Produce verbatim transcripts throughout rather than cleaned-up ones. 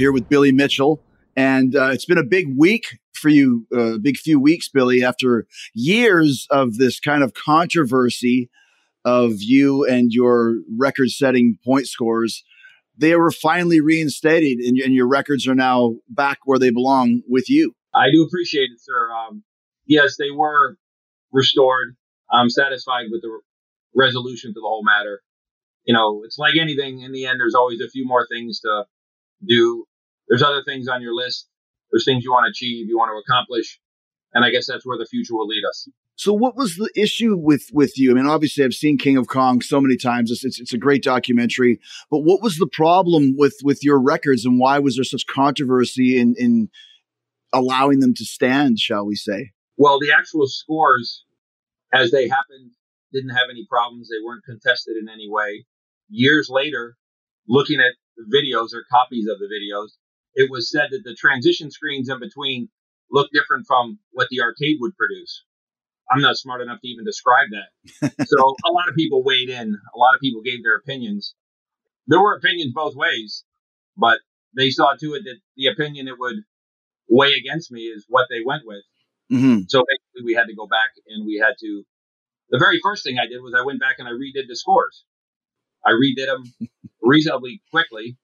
here with Billy Mitchell. And uh, it's been a big week for you, a uh, big few weeks, Billy, after years of this kind of controversy of you and your record-setting point scores. They were finally reinstated, and, and your records are now back where they belong with you. I do appreciate it, sir. Um, yes, they were restored. I'm satisfied with the resolution to the whole matter. You know, it's like anything. In the end, there's always a few more things to do. There's other things on your list. There's things you want to achieve, you want to accomplish. And I guess that's where the future will lead us. So what was the issue with, with you? I mean, obviously I've seen King of Kong so many times. It's, it's, it's a great documentary, but what was the problem with, with your records, and why was there such controversy in, in allowing them to stand, shall we say? Well, the actual scores as they happened didn't have any problems. They weren't contested in any way. Years later, looking at the videos or copies of the videos, it was said that the transition screens in between looked different from what the arcade would produce. I'm not smart enough to even describe that. So a lot of people weighed in. A lot of people gave their opinions. There were opinions both ways, but they saw to it that the opinion that would weigh against me is what they went with. Mm-hmm. So basically we had to go back and we had to, the very first thing I did was I went back and I redid the scores. I redid them reasonably quickly.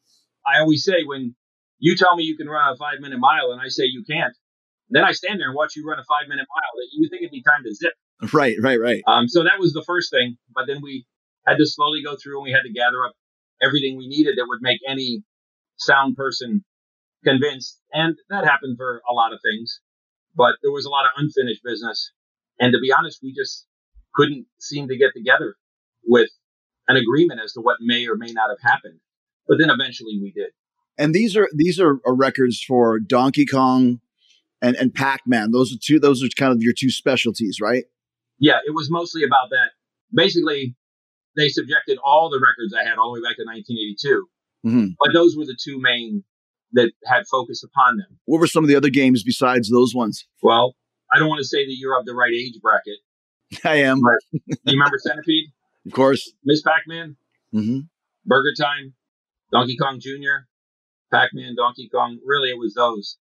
I always say, when you tell me you can run a five minute mile and I say you can't, then I stand there and watch you run a five minute mile that you think it'd be time to zip. Right, right, right. Um, so that was the first thing. But then we had to slowly go through and we had to gather up everything we needed that would make any sound person convinced. And that happened for a lot of things. But there was a lot of unfinished business. And to be honest, we just couldn't seem to get together with an agreement as to what may or may not have happened. But then eventually we did. And these are these are, are records for Donkey Kong and, and Pac-Man. Those are two. Those are kind of your two specialties, right? Yeah, it was mostly about that. Basically, they subjected all the records I had all the way back to nineteen eighty-two. Mm-hmm. But those were the two main that had focus upon them. What were some of the other games besides those ones? Well, I don't want to say that you're of the right age bracket. I am. But do you remember Centipede? Of course. Miss Pac-Man? Mm-hmm. Burger Time? Donkey Kong Junior? Pac-Man, Donkey Kong? Really, it was those.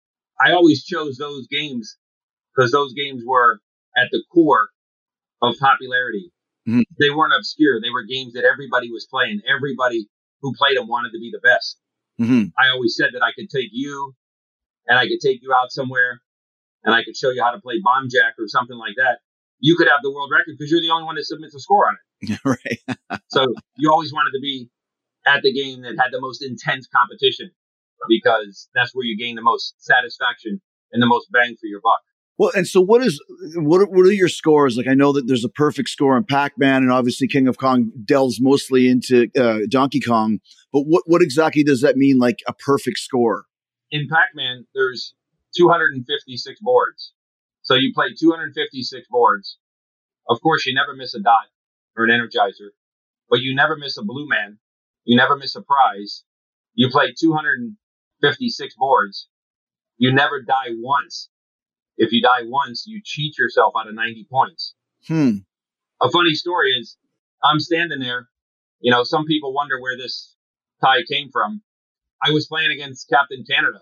I always chose those games because those games were at the core of popularity. Mm-hmm. They weren't obscure. They were games that everybody was playing. Everybody who played them wanted to be the best. Mm-hmm. I always said that I could take you and I could take you out somewhere and I could show you how to play Bomb Jack or something like that. You could have the world record because you're the only one that submits a score on it. Right. So you always wanted to be at the game that had the most intense competition because that's where you gain the most satisfaction and the most bang for your buck. Well, and so what is what are, what are your scores? Like, I know that there's a perfect score in Pac-Man, and obviously King of Kong delves mostly into uh, Donkey Kong. But what what exactly does that mean, like a perfect score? In Pac-Man, there's two hundred fifty-six boards. So you play two hundred fifty-six boards. Of course, you never miss a dot or an energizer, but you never miss a blue man. You never miss a prize. You play two hundred fifty-six boards. You never die once. If you die once, you cheat yourself out of ninety points. Hmm. A funny story is, I'm standing there. You know, some people wonder where this tie came from. I was playing against Captain Canada.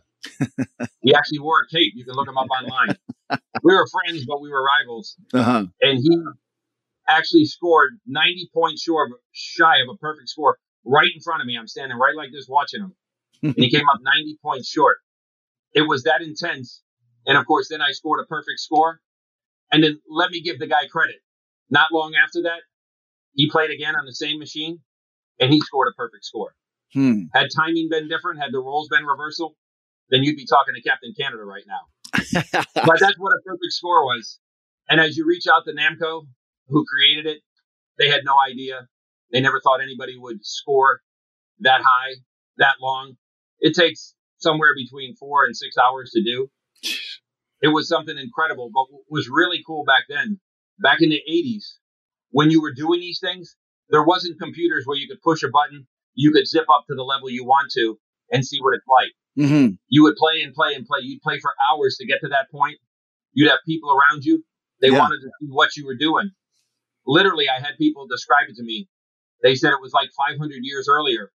He actually wore a cape. You can look him up online. We were friends, but we were rivals. Uh-huh. And he actually scored ninety points short of, shy of a perfect score right in front of me. I'm standing right like this watching him. And he came up ninety points short. It was that intense. And of course, then I scored a perfect score. And then let me give the guy credit. Not long after that, he played again on the same machine and he scored a perfect score. Hmm. Had timing been different, had the roles been reversal, then you'd be talking to Captain Canada right now. But that's what a perfect score was. And as you reach out to Namco, who created it, they had no idea. They never thought anybody would score that high, that long. It takes somewhere between four and six hours to do. It was something incredible. But what was really cool back then, back in the eighties, when you were doing these things, there wasn't computers where you could push a button, you could zip up to the level you want to and see what it's like. Mm-hmm. You would play and play and play. You'd play for hours to get to that point. You'd have people around you. They Yeah. wanted to see what you were doing. Literally, I had people describe it to me. They said it was like five hundred years earlier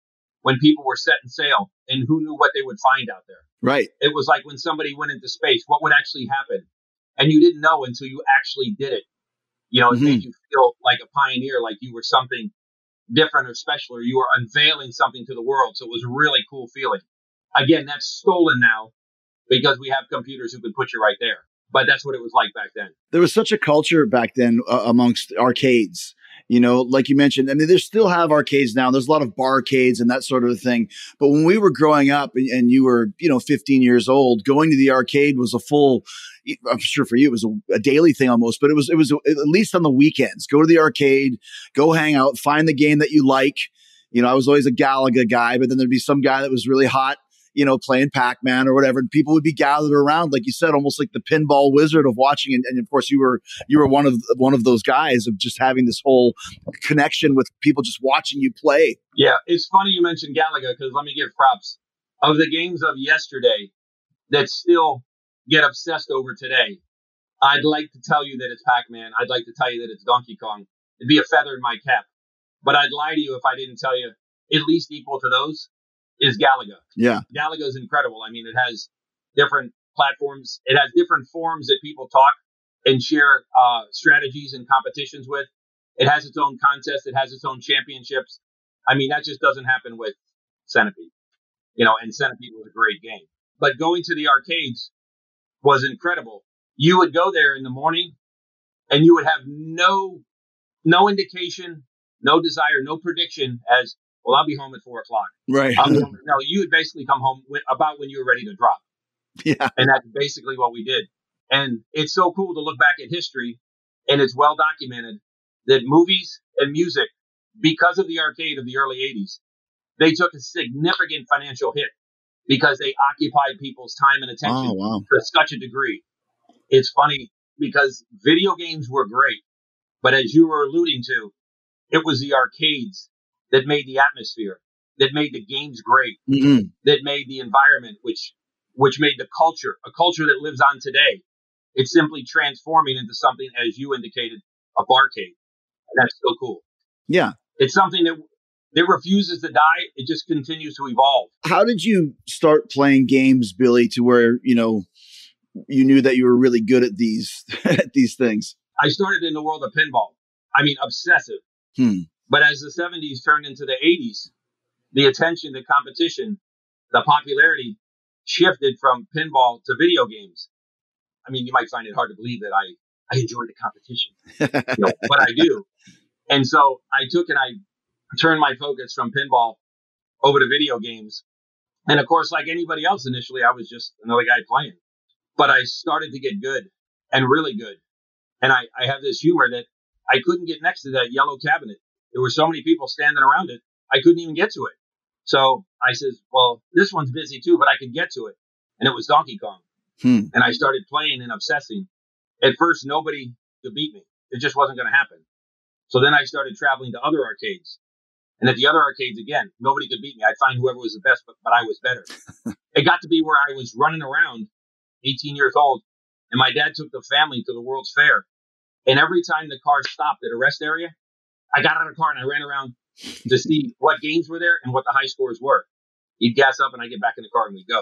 when people were setting sail and who knew what they would find out there. Right. It was like when somebody went into space, what would actually happen? And you didn't know until you actually did it. You know, it Mhm. made you feel like a pioneer, like you were something different or special, or you were unveiling something to the world. So it was a really cool feeling. Again, that's stolen now because we have computers who can put you right there. But that's what it was like back then. There was such a culture back then uh, amongst arcades. You know, like you mentioned, I mean, they still have arcades now. There's a lot of barcades and that sort of thing. But when we were growing up and, and you were, you know, fifteen years old, going to the arcade was a full, I'm sure for you, it was a, a daily thing almost, but it was, it was a, at least on the weekends. Go to the arcade, go hang out, find the game that you like. You know, I was always a Galaga guy, but then there'd be some guy that was really hot, you know, playing Pac-Man or whatever. And people would be gathered around, like you said, almost like the pinball wizard of watching. And, and of course you were, you were one of, one of those guys of just having this whole connection with people just watching you play. Yeah. It's funny you mentioned Galaga because let me give props. Of the games of yesterday that still get obsessed over today, I'd like to tell you that it's Pac-Man. I'd like to tell you that it's Donkey Kong. It'd be a feather in my cap. But I'd lie to you if I didn't tell you at least equal to those is Galaga. Yeah. Galaga is incredible. I mean, it has different platforms. It has different forums that people talk and share uh, strategies and competitions with. It has its own contest. It has its own championships. I mean, that just doesn't happen with Centipede. You know, and Centipede was a great game. But going to the arcades was incredible. You would go there in the morning and you would have no, no indication, no desire, no prediction as, well, I'll be home at four o'clock. Right. Um, no, you would basically come home with, about when you were ready to drop. Yeah. And that's basically what we did. And it's so cool to look back at history, and it's well documented that movies and music, because of the arcade of the early eighties, they took a significant financial hit because they occupied people's time and attention Oh, wow. to such a degree. It's funny because video games were great, but as you were alluding to, it was the arcades that made the atmosphere, that made the games great, Mm-hmm. that made the environment, which which made the culture, a culture that lives on today. It's simply transforming into something, as you indicated, a barcade. And that's so cool. Yeah. It's something that that refuses to die. It just continues to evolve. How did you start playing games, Billy, to where, you know, you knew that you were really good at these at these things? I started in the world of pinball. I mean, obsessive. Hmm. But as the seventies turned into the eighties, the attention, the competition, the popularity shifted from pinball to video games. I mean, you might find it hard to believe that I, I enjoy the competition, you know, but I do. And so I took and I turned my focus from pinball over to video games. And of course, like anybody else, initially, I was just another guy playing. But I started to get good and really good. And I, I have this humor that I couldn't get next to that yellow cabinet. There were so many people standing around it, I couldn't even get to it. So I says, well, this one's busy too, but I could get to it. And it was Donkey Kong. Hmm. And I started playing and obsessing. At first, nobody could beat me. It just wasn't going to happen. So then I started traveling to other arcades. And at the other arcades, again, nobody could beat me. I'd find whoever was the best, but, but I was better. It got to be where I was running around, eighteen years old, and my dad took the family to the World's Fair. And every time the car stopped at a rest area, I got out of the car and I ran around to see what games were there and what the high scores were. He'd gas up and I get back in the car and we'd go.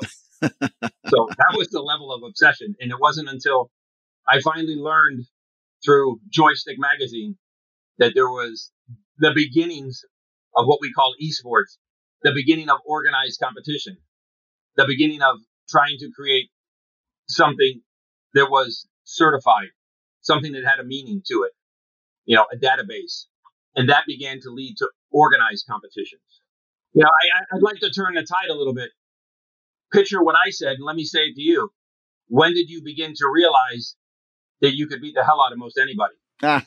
So that was the level of obsession. And it wasn't until I finally learned through Joystick Magazine that there was the beginnings of what we call esports, the beginning of organized competition, the beginning of trying to create something that was certified, something that had a meaning to it, you know, a database. And that began to lead to organized competitions. You know, I, I'd like to turn the tide a little bit. Picture what I said, and let me say it to you. When did you begin to realize that you could beat the hell out of most anybody?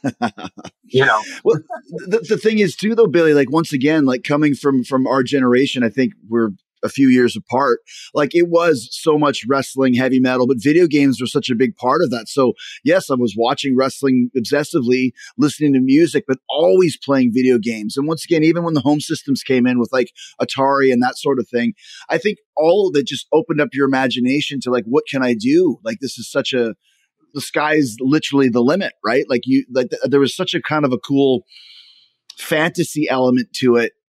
You know, well, the, the thing is too, though, Billy, like once again, like coming from, from our generation, I think we're a few years apart. Like it was so much wrestling, heavy metal, but video games were such a big part of that. So yes, I was watching wrestling obsessively, listening to music, but always playing video games. And once again, even when the home systems came in with like Atari and that sort of thing, I think all of it just opened up your imagination to like, what can I do? Like, this is such a, the sky's literally the limit, right? Like you, like th- there was such a kind of a cool fantasy element to it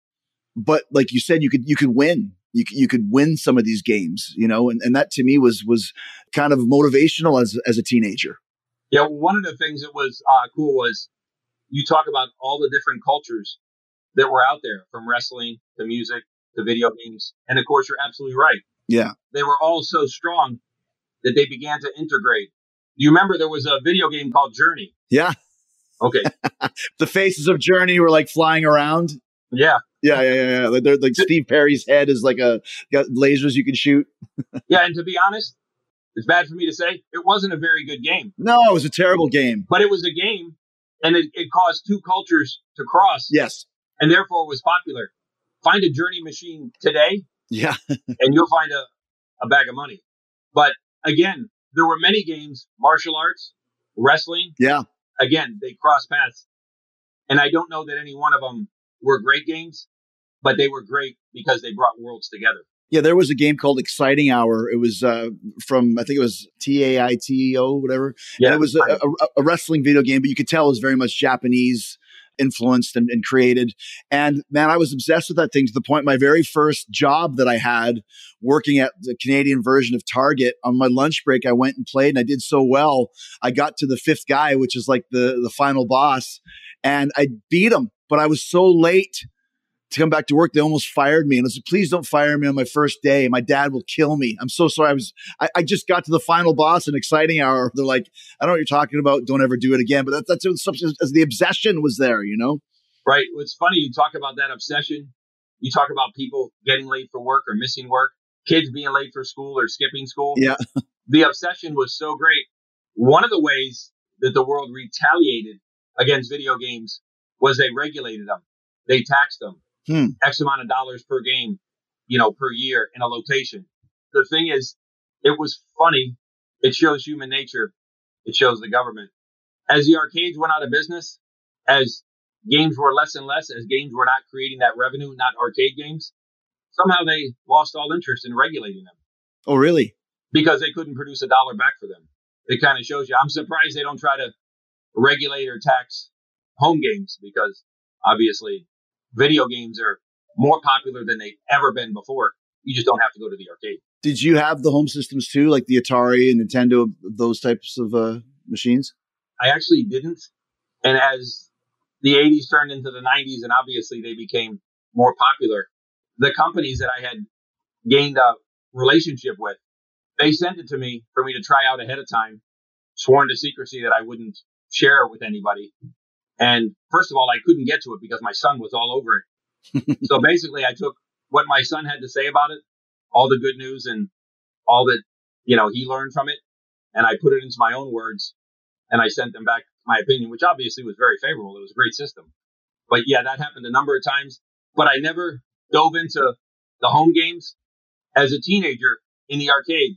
but like you said, you could you could win. You could, you could win some of these games, you know, and, and that to me was was kind of motivational as as a teenager. Yeah, one of the things that was uh, cool was you talk about all the different cultures that were out there, from wrestling to music to video games, and of course, you're absolutely right. Yeah, they were all so strong that they began to integrate. Do you remember there was a video game called Journey? Yeah. Okay. The faces of Journey were like flying around. Yeah. Yeah, yeah, yeah. yeah. They're like Steve Perry's head is like a got lasers you can shoot. Yeah, and to be honest, it's bad for me to say, it wasn't a very good game. No, it was a terrible game. But it was a game, and it, it caused two cultures to cross. Yes. And therefore it was popular. Find a Journey machine today. Yeah. And you'll find a, a bag of money. But again, there were many games, martial arts, wrestling. Yeah. Again, they cross paths. And I don't know that any one of them were great games, but they were great because they brought worlds together. Yeah, there was a game called Exciting Hour. It was uh, from, I think it was T A I T O, whatever. Yeah, and it was a, a, a wrestling video game, but you could tell it was very much Japanese influenced and, and created. And man, I was obsessed with that thing to the point my very first job that I had working at the Canadian version of Target, on my lunch break, I went and played, and I did so well. I got to the fifth guy, which is like the, the final boss, and I beat him, but I was so late to come back to work. They almost fired me. And I said, please don't fire me on my first day. My dad will kill me. I'm so sorry. I was, I, I just got to the final boss in Exciting Hour. They're like, I don't know what you're talking about. Don't ever do it again. But that, that's something as the obsession was there, you know? Right. It's funny. You talk about that obsession. You talk about people getting late for work or missing work, kids being late for school or skipping school. Yeah. The obsession was so great. One of the ways that the world retaliated against video games was they regulated them. They taxed them. Hmm. X amount of dollars per game, you know, per year in a location. The thing is, it was funny. It shows human nature. It shows the government. As the arcades went out of business, as games were less and less, as games were not creating that revenue, not arcade games, somehow they lost all interest in regulating them. Oh, really? Because they couldn't produce a dollar back for them. It kind of shows you. I'm surprised they don't try to regulate or tax home games, because obviously video games are more popular than they've ever been before. You just don't have to go to the arcade. Did you have the home systems too, like the Atari and Nintendo, those types of uh, machines? I actually didn't. And as the eighties turned into the nineties, and obviously they became more popular, the companies that I had gained a relationship with, they sent it to me for me to try out ahead of time, sworn to secrecy that I wouldn't share it with anybody. And first of all, I couldn't get to it because my son was all over it. So basically, I took what my son had to say about it, all the good news and all that, you know, he learned from it, and I put it into my own words, and I sent them back my opinion, which obviously was very favorable. It was a great system. But yeah, that happened a number of times. But I never dove into the home games. As a teenager in the arcade,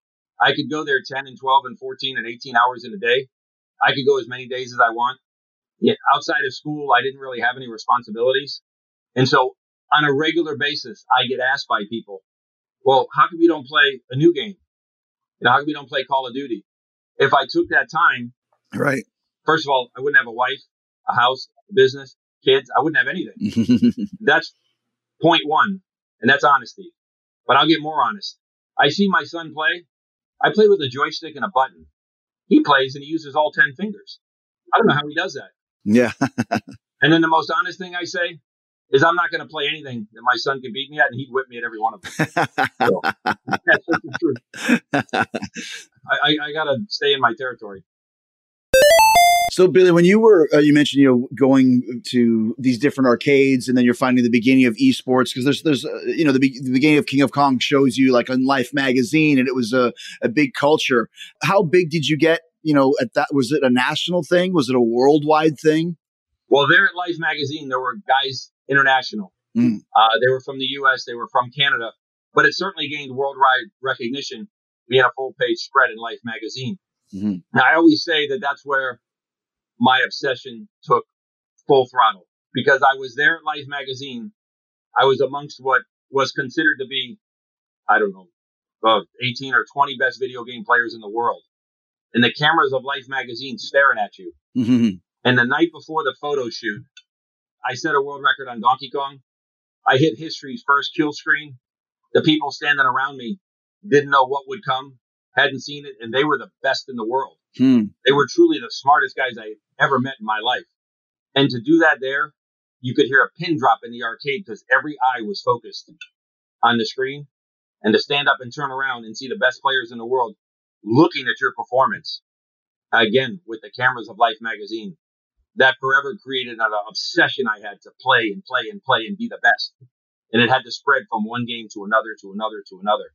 I could go there ten and twelve and fourteen and eighteen hours in a day. I could go as many days as I want. Yeah, outside of school, I didn't really have any responsibilities. And so on a regular basis, I get asked by people, well, how come you don't play a new game? You know, how come you don't play Call of Duty? If I took that time, right. First of all, I wouldn't have a wife, a house, a business, kids. I wouldn't have anything. That's point one. And that's honesty. But I'll get more honest. I see my son play. I play with a joystick and a button. He plays and he uses all ten fingers. I don't know how he does that. Yeah. And then the most honest thing I say is I'm not going to play anything that my son can beat me at, and he'd whip me at every one of them. So, that's just the truth. I, I, I got to stay in my territory. So, Billy, when you were, uh, you mentioned, you know, going to these different arcades, and then you're finding the beginning of esports, because there's, there's, uh, you know, the, be- the beginning of King of Kong shows you like on Life magazine, and it was a, a big culture. How big did you get? You know, at that, was it a national thing? Was it a worldwide thing? Well, there at Life magazine, there were guys international. Mm. Uh, they were from the U S, they were from Canada, but it certainly gained worldwide recognition being a full page spread in Life magazine. Mm-hmm. Now, I always say that that's where my obsession took full throttle, because I was there at Life magazine. I was amongst what was considered to be, I don't know, uh, eighteen or twenty best video game players in the world. And the cameras of Life magazine staring at you. Mm-hmm. And the night before the photo shoot, I set a world record on Donkey Kong. I hit history's first kill screen. The people standing around me didn't know what would come, hadn't seen it, and they were the best in the world. Hmm. They were truly the smartest guys I ever met in my life. And to do that there, you could hear a pin drop in the arcade because every eye was focused on the screen. And to stand up and turn around and see the best players in the world looking at your performance, again, with the cameras of Life magazine, that forever created an obsession I had to play and play and play and be the best. And it had to spread from one game to another, to another, to another.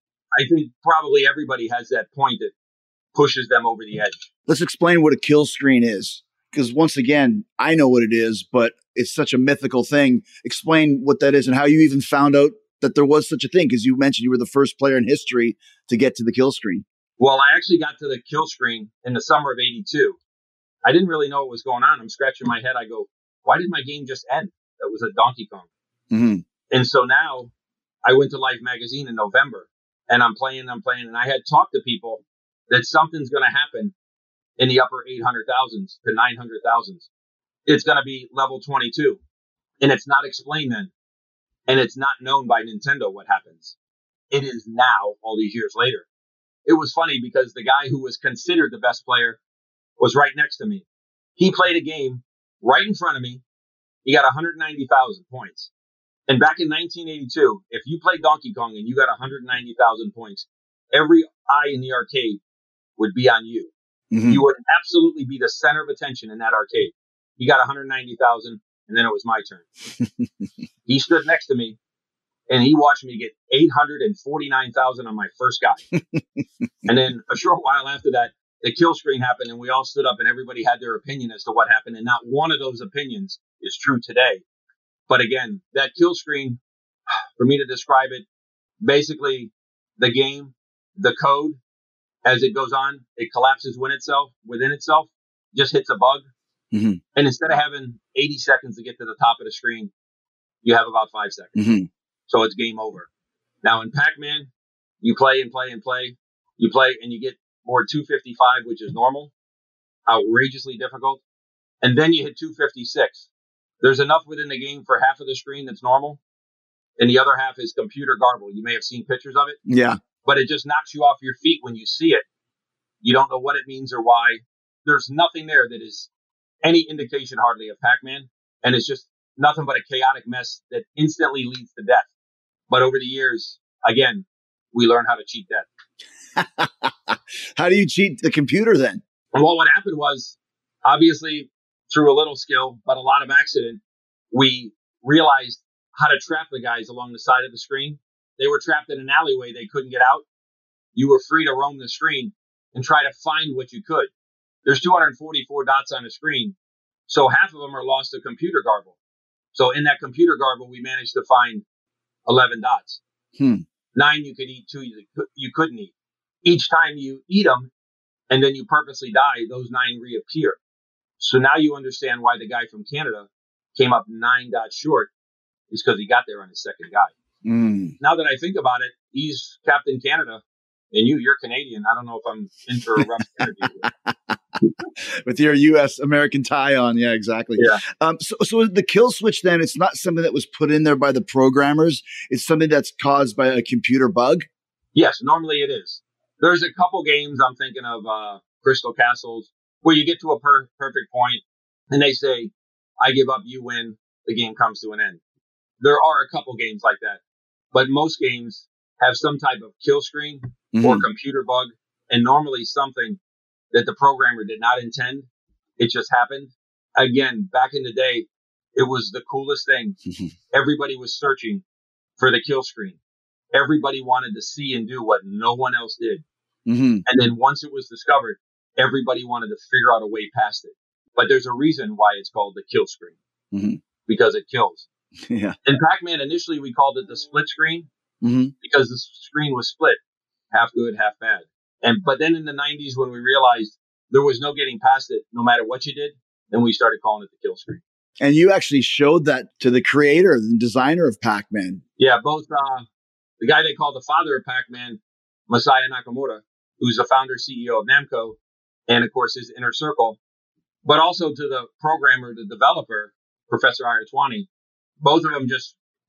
I think probably everybody has that point that pushes them over the edge. Let's explain what a kill screen is. Because once again, I know what it is, but it's such a mythical thing. Explain what that is and how you even found out that there was such a thing. Because you mentioned you were the first player in history to get to the kill screen. Well, I actually got to the kill screen in the summer of eighty-two. I didn't really know what was going on. I'm scratching my head. I go, why did my game just end? That was a Donkey Kong. Mm-hmm. And so now I went to Life magazine in November and I'm playing, I'm playing. And I had talked to people that something's going to happen in the upper eight hundred thousands to nine hundred thousands. It's going to be level twenty-two. And it's not explained then. And it's not known by Nintendo what happens. It is now, all these years later. It was funny because the guy who was considered the best player was right next to me. He played a game right in front of me. He got one hundred ninety thousand points. And back in nineteen eighty-two, if you played Donkey Kong and you got one hundred ninety thousand points, every eye in the arcade would be on you. Mm-hmm. You would absolutely be the center of attention in that arcade. He got one hundred ninety thousand, and then it was my turn. He stood next to me, and he watched me get eight hundred forty-nine thousand on my first guy. And then a short while after that, the kill screen happened, and we all stood up, and everybody had their opinion as to what happened. And not one of those opinions is true today. But again, that kill screen, for me to describe it, basically the game, the code, as it goes on, it collapses within itself, within itself, just hits a bug. Mm-hmm. And instead of having eighty seconds to get to the top of the screen, you have about five seconds. Mm-hmm. So it's game over. Now in Pac-Man, you play and play and play. You play and you get board two fifty-five, which is normal, outrageously difficult. And then you hit two fifty-six. There's enough within the game for half of the screen that's normal. And the other half is computer garble. You may have seen pictures of it. Yeah. But it just knocks you off your feet when you see it. You don't know what it means or why. There's nothing there that is any indication hardly of Pac-Man. And it's just nothing but a chaotic mess that instantly leads to death. But over the years, again, we learn how to cheat death. How do you cheat the computer then? Well, what happened was, obviously, through a little skill, but a lot of accident, we realized how to trap the guys along the side of the screen. They were trapped in an alleyway. They couldn't get out. You were free to roam the screen and try to find what you could. There's two hundred forty-four dots on the screen. So half of them are lost to computer garble. So in that computer garble, we managed to find eleven dots. Hmm. Nine you could eat, two you, you couldn't eat. Each time you eat them and then you purposely die, those nine reappear. So now you understand why the guy from Canada came up nine dots short. Is because he got there on his second guy. Mm. Now that I think about it, he's Captain Canada, and you, you're Canadian. I don't know if I'm in for a rough interview. With your U S American tie on. Yeah, exactly. Yeah. Um, so, so the kill switch then, it's not something that was put in there by the programmers. It's something that's caused by a computer bug. Yes, normally it is. There's a couple games I'm thinking of, uh, Crystal Castles, where you get to a per- perfect point and they say, I give up, you win, the game comes to an end. There are a couple games like that, but most games have some type of kill screen mm-hmm. or computer bug, and normally something that the programmer did not intend. It just happened. Again, back in the day, it was the coolest thing. Mm-hmm. Everybody was searching for the kill screen. Everybody wanted to see and do what no one else did. Mm-hmm. And then once it was discovered, everybody wanted to figure out a way past it. But there's a reason why it's called the kill screen, mm-hmm. because it kills. Yeah. In Pac-Man, initially we called it the split screen mm-hmm. because the screen was split, half good, half bad. And but then in the nineties, when we realized there was no getting past it, no matter what you did, then we started calling it the kill screen. And you actually showed that to the creator, the designer of Pac-Man. Yeah, both uh, the guy they call the father of Pac-Man, Masaya Nakamura, who's the founder C E O of Namco, and of course his inner circle, but also to the programmer, the developer, Professor Ayatwani. Both of them just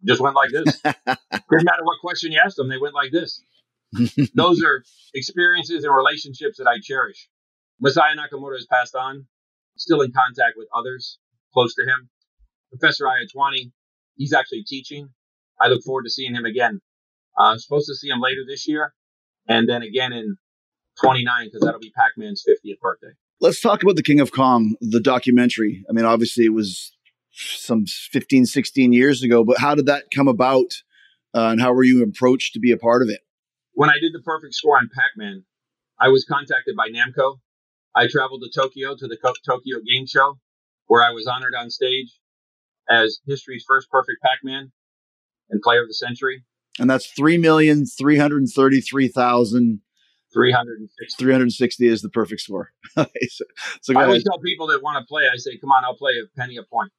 Just went like this. Didn't matter what question you asked them, they went like this. Those are experiences and relationships that I cherish. Masaya Nakamoto has passed on, still in contact with others close to him. Professor Ayatwani, he's actually teaching. I look forward to seeing him again. Uh, I'm supposed to see him later this year, and then again in twenty-nine, because that'll be Pac-Man's fiftieth birthday. Let's talk about The King of Kong, the documentary. I mean, obviously it was some fifteen, sixteen years ago, but how did that come about, uh, and how were you approached to be a part of it? When I did the perfect score on Pac-Man, I was contacted by Namco. I traveled to Tokyo to the Tokyo Game Show, where I was honored on stage as history's first perfect Pac-Man and player of the century. And that's three million, three hundred thirty-three thousand, three hundred sixty. three hundred sixty is the perfect score. so, so I always tell people that want to play, I say, come on, I'll play a penny a point.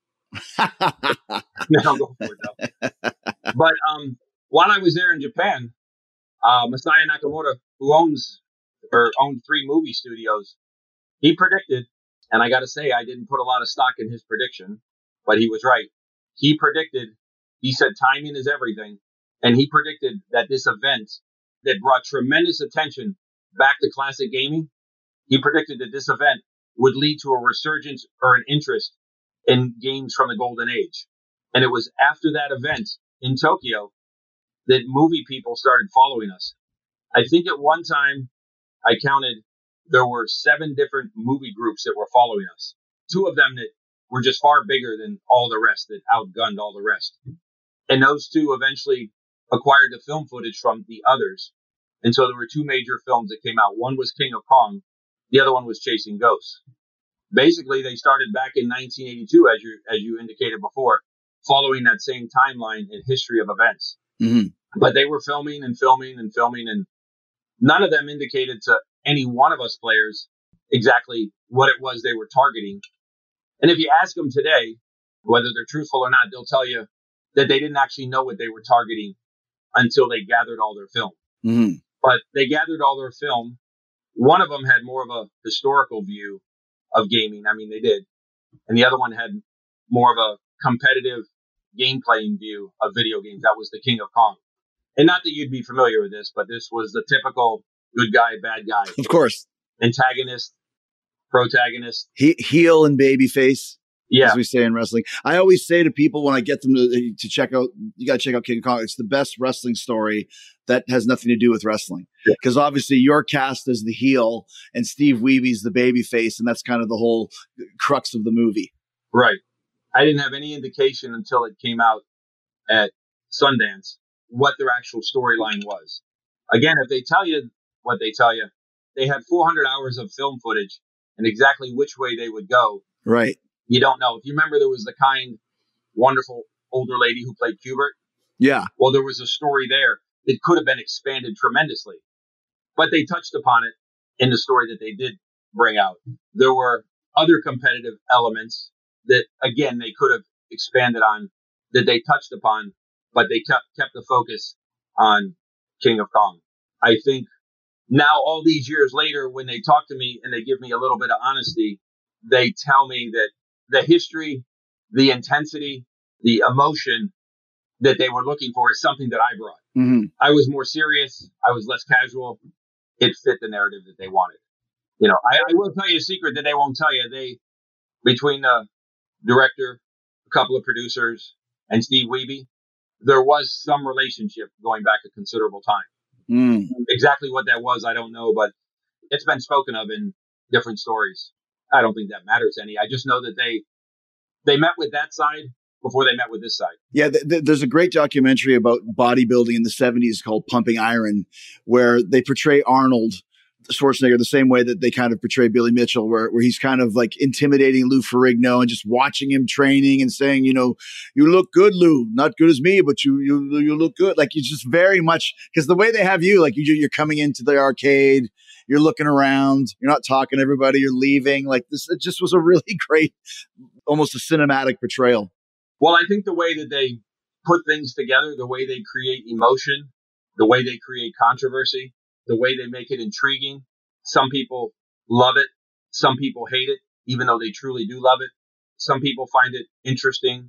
I'll go for it, though. But um, while I was there in Japan, uh, Masaya Nakamoto, who owns or owned three movie studios, he predicted, and I got to say, I didn't put a lot of stock in his prediction, but he was right. He predicted, he said timing is everything, and he predicted that this event that brought tremendous attention back to classic gaming, he predicted that this event would lead to a resurgence or an interest in games from the golden age. And it was after that event in Tokyo that movie people started following us. I think at one time I counted there were seven different movie groups that were following us. Two of them that were just far bigger than all the rest, that outgunned all the rest. And those two eventually acquired the film footage from the others. And so there were two major films that came out. One was King of Kong. The other one was Chasing Ghosts. Basically, they started back in nineteen eighty-two, as you as you indicated before, following that same timeline in history of events. Mm-hmm. But they were filming and filming and filming, and none of them indicated to any one of us players exactly what it was they were targeting. And if you ask them today, whether they're truthful or not, they'll tell you that they didn't actually know what they were targeting until they gathered all their film. Mm-hmm. But they gathered all their film. One of them had more of a historical view of gaming. I mean, they did. And the other one had more of a competitive game playing view of video games. That was the King of Kong. And not that you'd be familiar with this, but this was the typical good guy, bad guy. Of course. Antagonist, protagonist. He, heel and baby face. Yeah. As we say in wrestling. I always say to people when I get them to, to check out, you got to check out King of Kong. It's the best wrestling story that has nothing to do with wrestling. Because yeah. obviously you're cast as the heel and Steve Weeby's the baby face. And that's kind of the whole crux of the movie. Right. I didn't have any indication until it came out at Sundance what their actual storyline was. Again, if they tell you what they tell you, they had four hundred hours of film footage and exactly which way they would go. Right. You don't know. If you remember, there was the kind, wonderful older lady who played Qbert. Yeah. Well, there was a story there that could have been expanded tremendously, but they touched upon it in the story that they did bring out. There were other competitive elements that, again, they could have expanded on, that they touched upon, but they kept, kept the focus on King of Kong. I think now, all these years later, when they talk to me and they give me a little bit of honesty, they tell me that the history, the intensity, the emotion that they were looking for is something that I brought. Mm-hmm. I was more serious. I was less casual. It fit the narrative that they wanted. You know, I, I will tell you a secret that they won't tell you. They, between the director, a couple of producers, and Steve Wiebe, there was some relationship going back a considerable time. Mm. Exactly what that was, I don't know, but it's been spoken of in different stories. I don't think that matters any. I just know that they they met with that side before they met with this side. Yeah, th- th- there's a great documentary about bodybuilding in the seventies called Pumping Iron, where they portray Arnold Schwarzenegger the same way that they kind of portray Billy Mitchell, where, where he's kind of like intimidating Lou Ferrigno and just watching him training and saying, you know, you look good, Lou, not good as me, but you, you, you look good. Like it's just very much because the way they have you, like you, you're coming into the arcade, you're looking around, you're not talking to everybody, you're leaving. Like this, it just was a really great, almost a cinematic portrayal. Well, I think the way that they put things together, the way they create emotion, the way they create controversy, the way they make it intriguing. Some people love it. Some people hate it, even though they truly do love it. Some people find it interesting.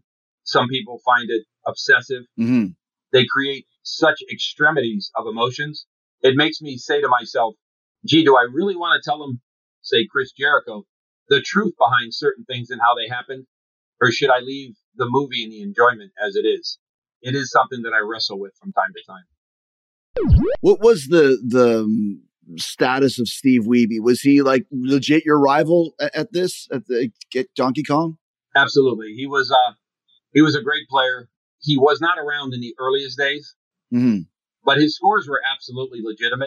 Some people find it obsessive. Mm-hmm. They create such extremities of emotions. It makes me say to myself, gee, do I really want to tell them, say Chris Jericho, the truth behind certain things and how they happened? Or should I leave the movie and the enjoyment as it is? It is something that I wrestle with from time to time. What was the the um, status of Steve Wiebe? Was he like legit your rival at, at this at the at Donkey Kong? Absolutely. He was uh he was a great player. He was not around in the earliest days, mm-hmm. but his scores were absolutely legitimate.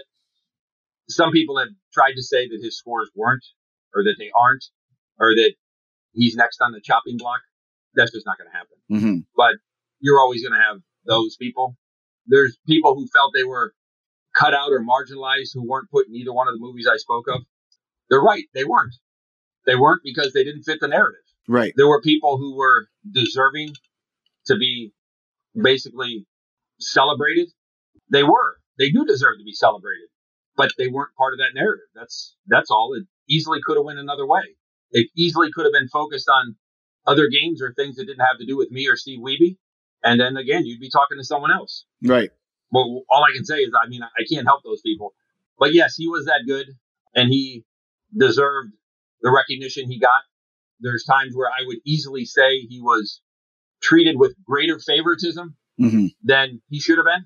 Some people have tried to say that his scores weren't, or that they aren't, or that he's next on the chopping block. That's just not going to happen. Mm-hmm. But you're always going to have those people. There's people who felt they were cut out or marginalized who weren't put in either one of the movies I spoke of. They're right. They weren't. They weren't because they didn't fit the narrative. Right. There were people who were deserving to be basically celebrated. They were. They do deserve to be celebrated, but they weren't part of that narrative. That's that's all. It easily could have went another way. It easily could have been focused on other games or things that didn't have to do with me or Steve Wiebe. And then again, you'd be talking to someone else. Right. Well, all I can say is, I mean, I can't help those people. But yes, he was that good, and he deserved the recognition he got. There's times where I would easily say he was treated with greater favoritism mm-hmm. than he should have been.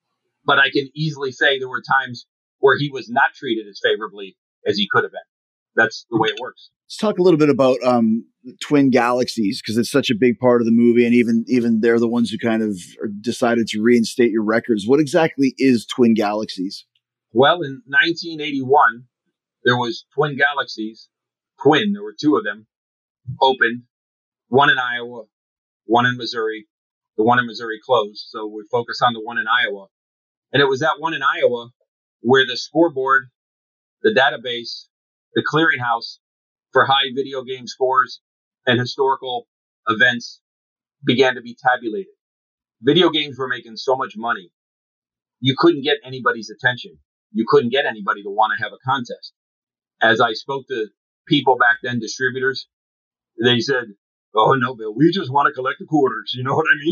But I can easily say there were times where he was not treated as favorably as he could have been. That's the way it works. Let's talk a little bit about um, Twin Galaxies, because it's such a big part of the movie, and even even they're the ones who kind of decided to reinstate your records. What exactly is Twin Galaxies? Well, in nineteen eighty-one, there was Twin Galaxies, twin, there were two of them, opened, one in Iowa, one in Missouri. The one in Missouri closed, so we focus on the one in Iowa. And it was that one in Iowa where the scoreboard, the database, the clearinghouse for high video game scores and historical events began to be tabulated. Video games were making so much money, you couldn't get anybody's attention. You couldn't get anybody to want to have a contest. As I spoke to people back then, distributors, they said, oh, no, Bill, we just want to collect the quarters. You know what I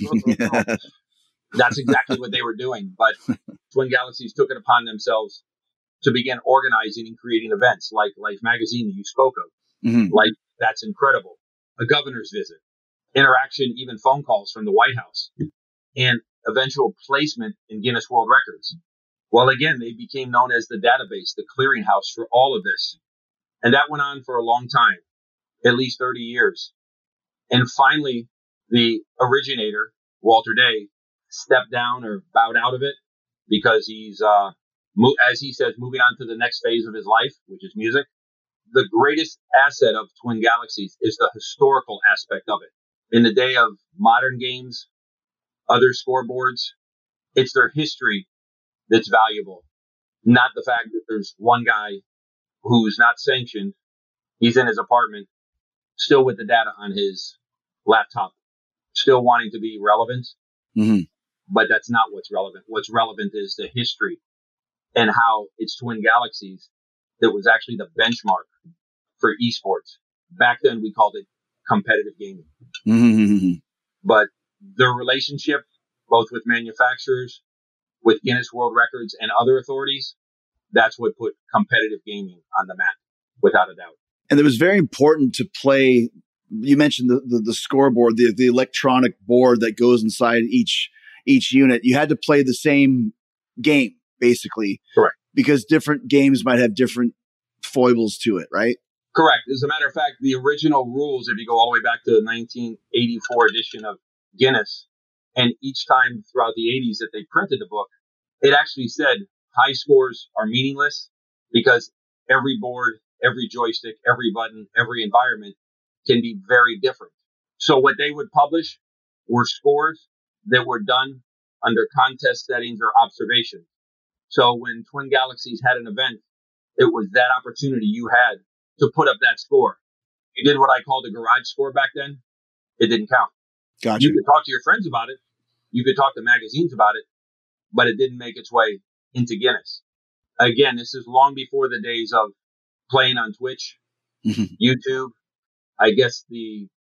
mean? That's exactly what they were doing. But Twin Galaxies took it upon themselves to begin organizing and creating events like Life Magazine that you spoke of. Mm-hmm. Like, that's incredible. A governor's visit, interaction, even phone calls from the White House, and eventual placement in Guinness World Records. Well, again, they became known as the database, the clearinghouse for all of this. And that went on for a long time, at least thirty years. And finally, the originator, Walter Day, stepped down or bowed out of it because he's, uh, mo- as he says, moving on to the next phase of his life, which is music. The greatest asset of Twin Galaxies is the historical aspect of it. In the day of modern games, other scoreboards, it's their history that's valuable, not the fact that there's one guy who's not sanctioned. He's in his apartment, still with the data on his laptop, still wanting to be relevant. Mm-hmm. But that's not what's relevant. What's relevant is the history and how it's Twin Galaxies that was actually the benchmark for esports. Back then, we called it competitive gaming. Mm-hmm. But their relationship, both with manufacturers, with Guinness World Records and other authorities, that's what put competitive gaming on the map, without a doubt. And it was very important to play. You mentioned the, the, the scoreboard, the, the electronic board that goes inside each each unit. You had to play the same game, basically. Correct. Because different games might have different foibles to it, right? Correct. As a matter of fact, the original rules, if you go all the way back to the nineteen eighty-four edition of Guinness, and each time throughout the eighties that they printed the book, it actually said high scores are meaningless because every board, every joystick, every button, every environment can be very different. So what they would publish were scores that were done under contest settings or observation. So when Twin Galaxies had an event, it was that opportunity you had to put up that score. You did what I called a garage score back then. It didn't count. Gotcha. You could talk to your friends about it. You could talk to magazines about it, but it didn't make its way into Guinness. Again, this is long before the days of playing on Twitch, mm-hmm. YouTube. I guess the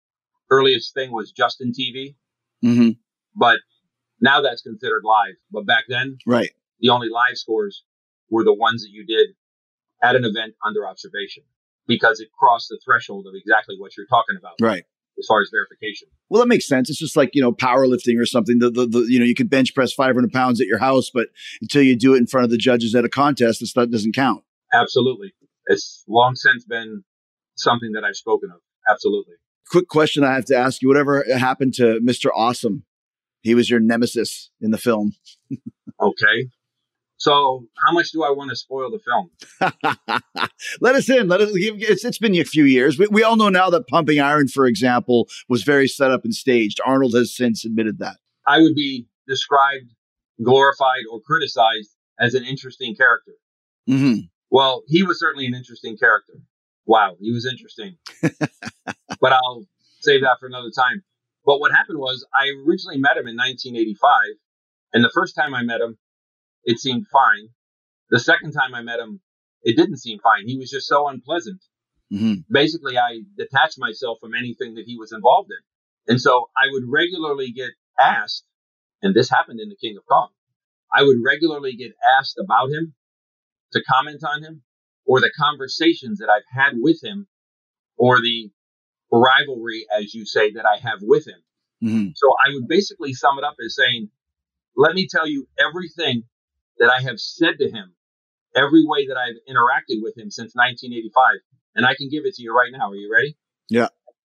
earliest thing was Justin T V, Mm-hmm. but now that's considered live. But back then, Right. the only live scores were the ones that you did at an event under observation, because it crossed the threshold of exactly what you're talking about. Right. As far as verification. Well, that makes sense. It's just like, you know, powerlifting or something. The, the, the, you know, you could bench press five hundred pounds at your house, but until you do it in front of the judges at a contest, this stuff doesn't count. Absolutely. It's long since been something that I've spoken of. Absolutely. Quick question I have to ask you. Whatever happened to Mister Awesome? He was your nemesis in the film. Okay. So how much do I want to spoil the film? Let us in. Let us. It's, it's been a few years. We, we all know now that Pumping Iron, for example, was very set up and staged. Arnold has since admitted that. I would be described, glorified, or criticized as an interesting character. Mm-hmm. Well, he was certainly an interesting character. Wow, he was interesting. But I'll save that for another time. But what happened was I originally met him in nineteen eighty-five. And the first time I met him, it seemed fine. The second time I met him, it didn't seem fine. He was just so unpleasant. Mm-hmm. Basically, I detached myself from anything that he was involved in. And so I would regularly get asked, and this happened in The King of Kong, I would regularly get asked about him, to comment on him, or the conversations that I've had with him, or the rivalry, as you say, that I have with him. Mm-hmm. So I would basically sum it up as saying, let me tell you everything that I have said to him, every way that I've interacted with him since nineteen eighty-five. And I can give it to you right now. Are you ready? Yeah.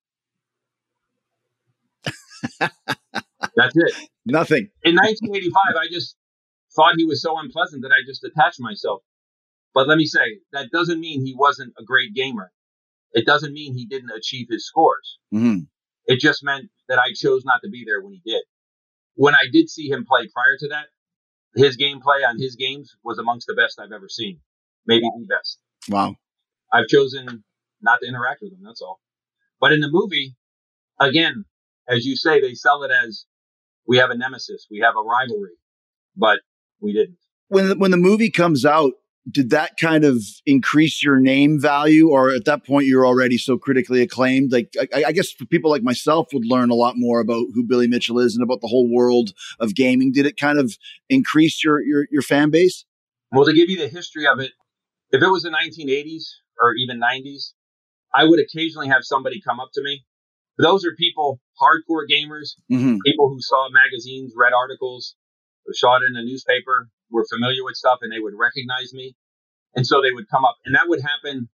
That's it. Nothing. In nineteen eighty-five, I just thought he was so unpleasant that I just detached myself. But let me say, that doesn't mean he wasn't a great gamer. It doesn't mean he didn't achieve his scores. Mm-hmm. It just meant that I chose not to be there when he did. When I did see him play prior to that, his gameplay on his games was amongst the best I've ever seen. Maybe the best. Wow. I've chosen not to interact with him, that's all. But in the movie, again, as you say, they sell it as we have a nemesis, we have a rivalry, but we didn't. When the, when the movie comes out, did that kind of increase your name value, or at that point you're already so critically acclaimed? Like, I, I guess for people like myself would learn a lot more about who Billy Mitchell is and about the whole world of gaming. Did it kind of increase your, your, your fan base? Well, to give you the history of it, if it was the nineteen eighties or even nineties, I would occasionally have somebody come up to me. Those are people, hardcore gamers, Mm-hmm. people who saw magazines, read articles, saw it in the newspaper, were familiar with stuff, and they would recognize me. And so they would come up. And that would happen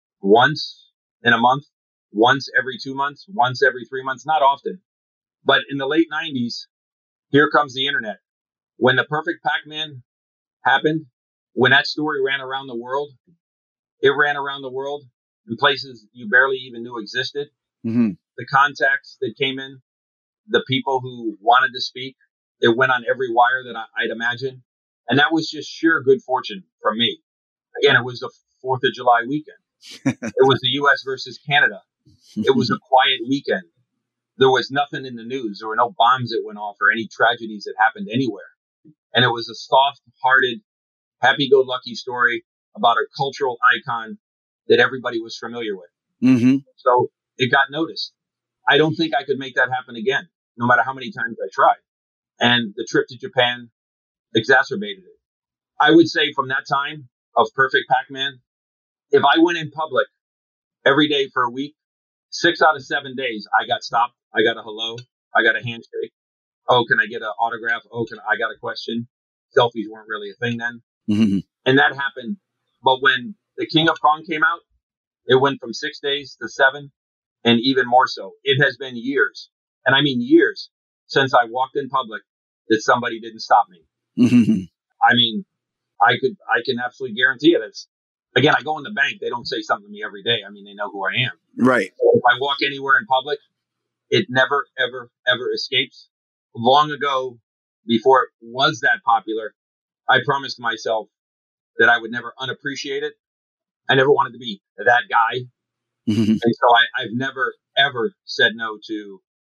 once in a month, once every two months, once every three months, not often. But in the late nineties, here comes the internet. When the Perfect Pac-Man happened, when that story ran around the world, it ran around the world in places you barely even knew existed. Mm-hmm. The contacts that came in, the people who wanted to speak, it went on every wire that I, I'd imagine. And that was just sheer good fortune from me. Again, it was the fourth of July weekend. It was the U S versus Canada. It was a quiet weekend. There was nothing in the news. There were no bombs that went off or any tragedies that happened anywhere. And it was a soft-hearted, happy-go-lucky story about a cultural icon that everybody was familiar with. Mm-hmm. So it got noticed. I don't think I could make that happen again, no matter how many times I tried. And the trip to Japan exacerbated it. I would say from that time of Perfect Pac-Man, if I went in public every day for a week, six out of seven days, I got stopped. I got a hello. I got a handshake. Oh, can I get an autograph? Oh, can I got a question? Selfies weren't really a thing then. Mm-hmm. And that happened. But when The King of Kong came out, it went from six days to seven, and even more so. It has been years, and I mean years, since I walked in public that somebody didn't stop me. Mm-hmm. I mean, I could, I can absolutely guarantee it. It's, again, I go in the bank. They don't say something to me every day. I mean, they know who I am. Right. If I walk anywhere in public, it never, ever, ever escapes. Long ago, before it was that popular, I promised myself that I would never unappreciate it. I never wanted to be that guy. Mm-hmm. And so I, I've never, ever said no to